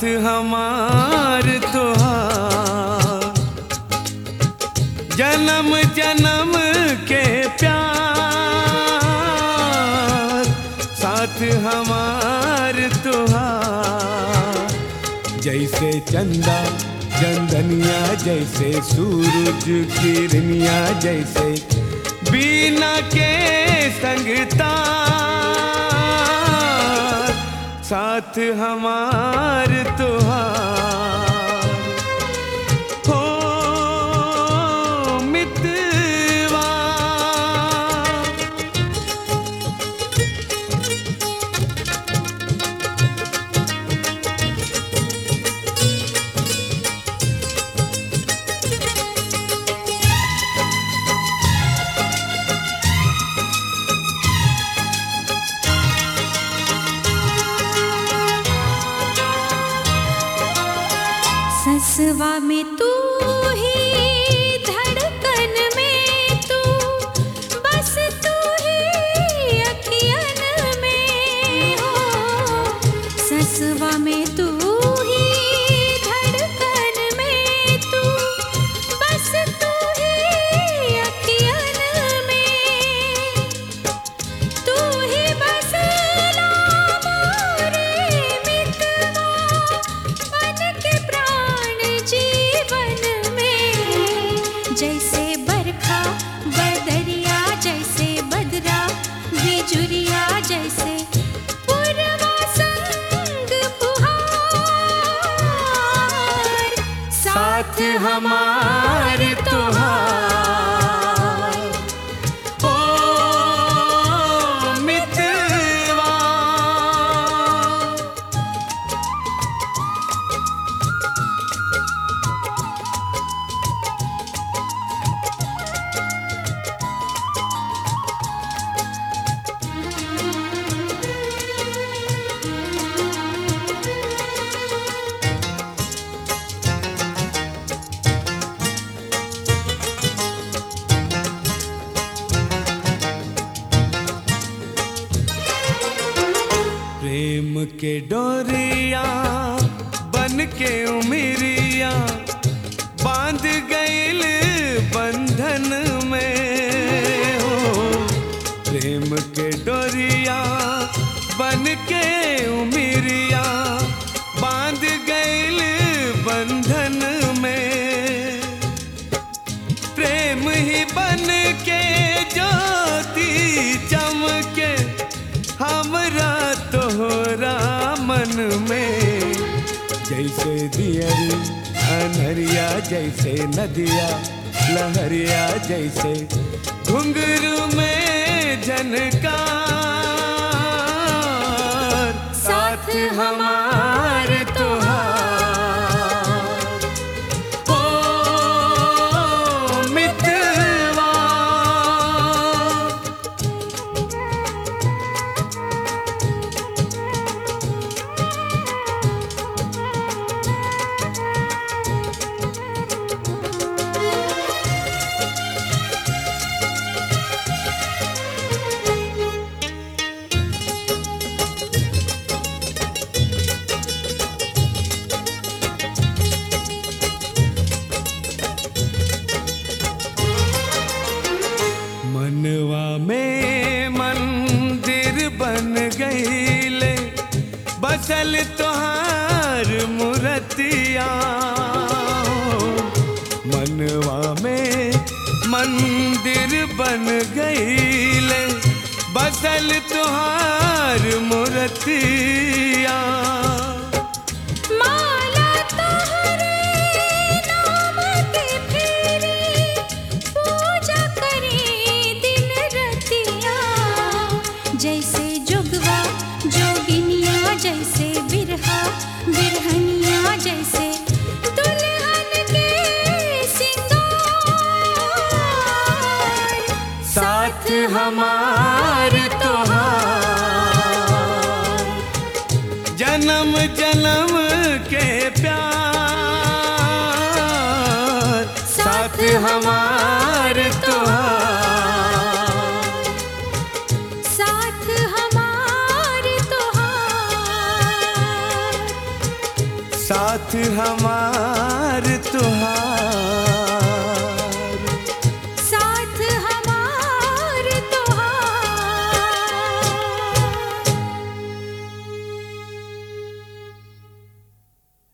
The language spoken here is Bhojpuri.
हमार तुहार, जन्म जन्म के प्यार, साथ हमार तुहार। जैसे चंदा चंदनिया, जैसे सूरज किरनिया, जैसे बीना के संग तार, साथ हमार तुहार हो मितवा। ससवा में तू ही, धड़कन में तू, बस तू ही अखियन में हो। ससवा में तू ही, धड़कन में तू, बस तू ही अखियन में। तू ही बसेला मोरे मितवा, बन के प्राण जीवन में। जैसे बरखा बदरिया, जैसे बदरा बिजुरिया, जैसे पूर्वा संग फुहार, साथ हमार तुहार ओ मितवा। प्रेम के डोरिया बन के उमरिया, बांध गइल बंधन में हो। प्रेम के डोरिया बन के उमरिया, बांध गइल बंधन में। प्रेम ही बन के ज्योति चमके हमरा तोहरा मन में। जैसे दियरी अनहरिया, जैसे नदिया लहरिया, जैसे घुंघरू में झनकार, साथ हमार तुहार ओ मितवा। मनवा में मंदिर बन गईले, बसल तोहार मूर्तिया। मनवा में मंदिर बन गईले, बसल तोहार मूर्तिया। माला तोहरे नाम के फेरी, पूजा करे दिन रतिया। जैसे जुगवा जोगिनिया, जैसे बिरहा बिरहनिया, जैसे दुल्हन के सिंगार, साथ हमार तुहार। जन्म जन्म के प्यार, साथ हमार तुहार। साथ हमार तुहार, साथ हमार तुहार